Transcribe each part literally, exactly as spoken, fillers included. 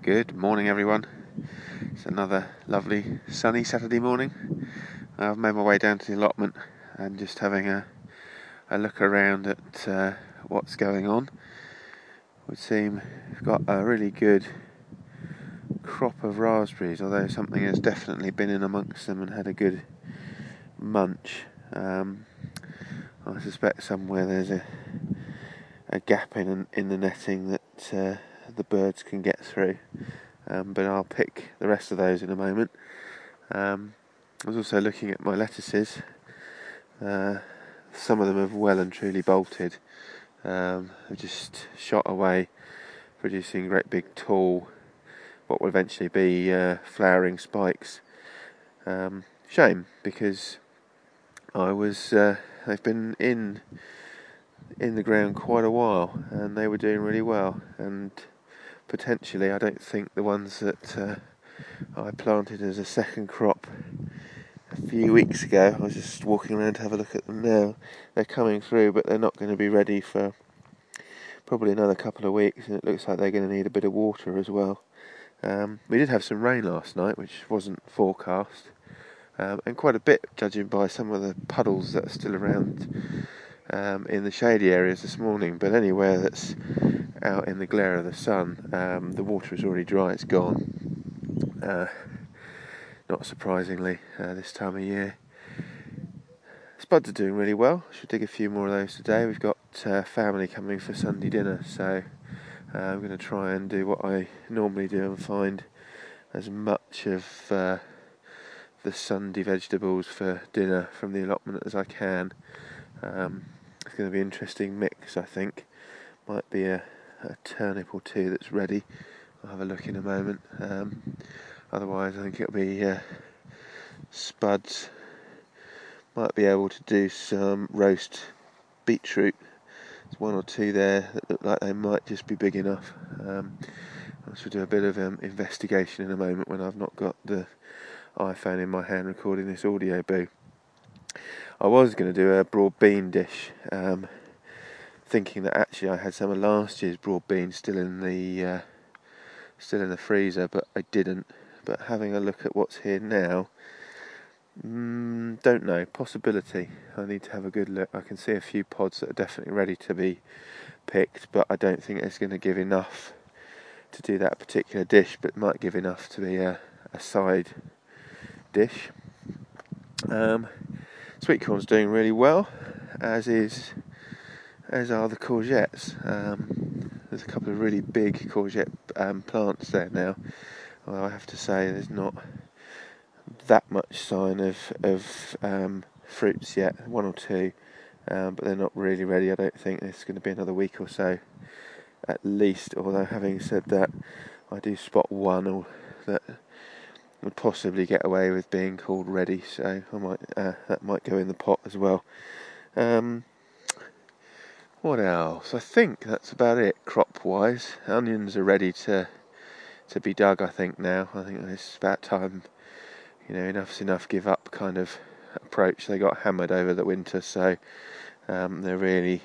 Good morning, everyone. It's another lovely sunny Saturday morning. I've made my way down to the allotment and just having a, a look around at uh, what's going on. Would seem we've got a really good crop of raspberries, although something has definitely been in amongst them and had a good munch. Um, I suspect somewhere there's a a gap in in the netting that uh, the birds can get through. Um, but I'll pick the rest of those in a moment. Um, I was also looking at my lettuces. Uh, some of them have well and truly bolted. Um, they've just shot away, producing great big tall, what will eventually be uh, flowering spikes. Um, shame, because I was uh, they've been in in the ground quite a while, and they were doing really well. And potentially, I don't think the ones that uh, I planted as a second crop a few weeks ago, I was just walking around to have a look at them now. They're coming through, but they're not going to be ready for probably another couple of weeks, and it looks like they're going to need a bit of water as well. Um, we did have some rain last night, which wasn't forecast, um, and quite a bit, judging by some of the puddles that are still around um, in the shady areas this morning. But anywhere that's out in the glare of the sun, um, the water is already dry, it's gone. Uh, not surprisingly, uh, this time of year. Spuds are doing really well. Should dig a few more of those today. We've got uh, family coming for Sunday dinner, so uh, I'm going to try and do what I normally do and find as much of uh, the Sunday vegetables for dinner from the allotment as I can. Um, it's going to be an interesting mix, I think. Might be a, a turnip or two that's ready. I'll have a look in a moment. Um, otherwise, I think it'll be uh, spuds. Might be able to do some roast beetroot. There's one or two there that look like they might just be big enough. Um, I should do a bit of um, investigation in a moment when I've not got the iPhone in my hand recording this audio boo. I was going to do a broad bean dish, um, thinking that actually I had some of last year's broad beans still in the uh, still in the freezer, but I didn't. But having a look at what's here now, Mm, don't know. Possibility. I need to have a good look. I can see a few pods that are definitely ready to be picked, but I don't think it's going to give enough to do that particular dish, but it might give enough to be a, a side dish. Um, sweet corn's doing really well, as is as are the courgettes. Um, there's a couple of really big courgette um, plants there now, although I have to say there's not that much sign of of um, fruits yet, one or two, um, but they're not really ready. I don't think it's going to be another week or so at least, although having said that, I do spot one or that would possibly get away with being called ready, so I might uh, that might go in the pot as well. Um, what else? I think that's about it crop wise. Onions are ready to to be dug, I think now. I think it's about time. You know, enough's enough, give up kind of approach. They got hammered over the winter, so um, they're really,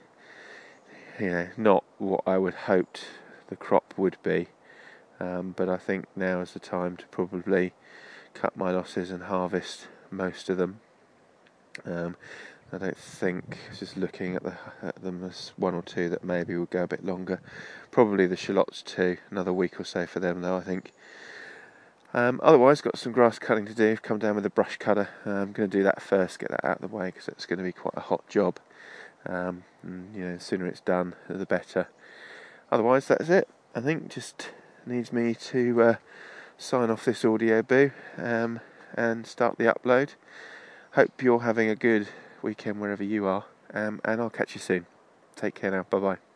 you know, not what I would hoped the crop would be. Um, but I think now is the time to probably cut my losses and harvest most of them. Um, I don't think, just looking at, the, at them, as one or two that maybe will go a bit longer. Probably the shallots too, another week or so for them though, I think. Um, otherwise, got some grass cutting to do. Come down with a brush cutter. Uh, I'm going to do that first, get that out of the way, because it's going to be quite a hot job. Um, and, you know, the sooner it's done, the better. Otherwise, that's it. I think just needs me to uh, sign off this audio boo um, and start the upload. Hope you're having a good weekend wherever you are, um, and I'll catch you soon. Take care now. Bye bye.